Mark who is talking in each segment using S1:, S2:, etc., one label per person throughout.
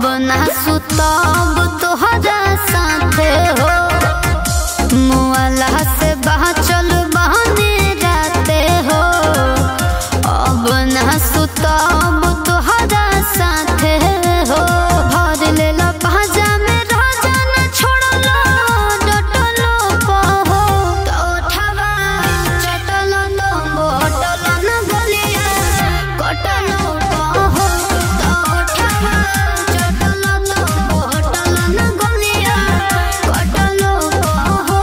S1: ना सुतब तोहरा साथे हो मुआला से बाचल बहने राते हो अब ना सुतब तोहरा साथे हो भर लेला पाजा में राजा न छोड़लो डटलो पहो तो उठावा चटलो लो बोटलो न गलिया कटलो पहो तो उठावा चटलो लो बोटलो न गलिया कटलो पहो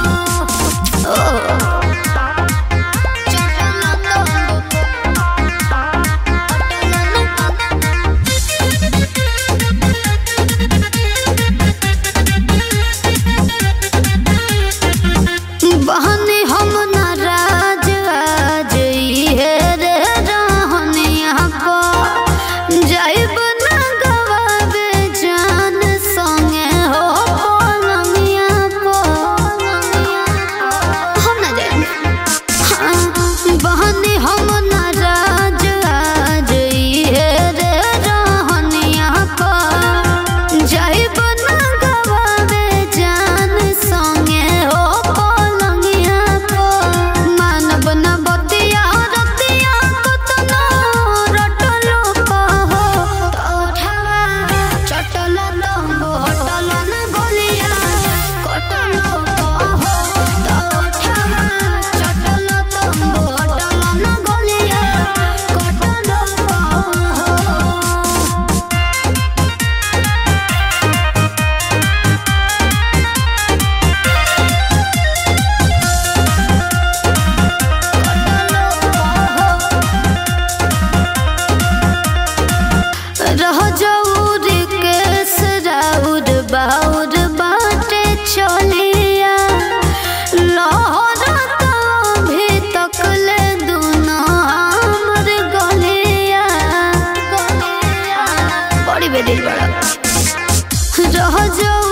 S1: बहनी हम नाराज आज है रे रहनिया को जाइब ना गवाबे जान संगे हो पलंगिया को हम ना जाए बहनी हम नाराज आज है रे रहनिया को जाइब ना गवाबे जान संगे हो पलंगिया को मानब ना बतिया रतिया कतनो रटलो कहो तो उठावा चटलो लो बोटलो न गलिया कटलो कहो तो उठावा चटलो लो बोटलो न गलिया कटलो कहो रह जऊर केस राउर बाउर बाटे चलिया लहर तो भी तकले दुनो हमर गलिया बड़ी बेदिल बड़ा रह जऊर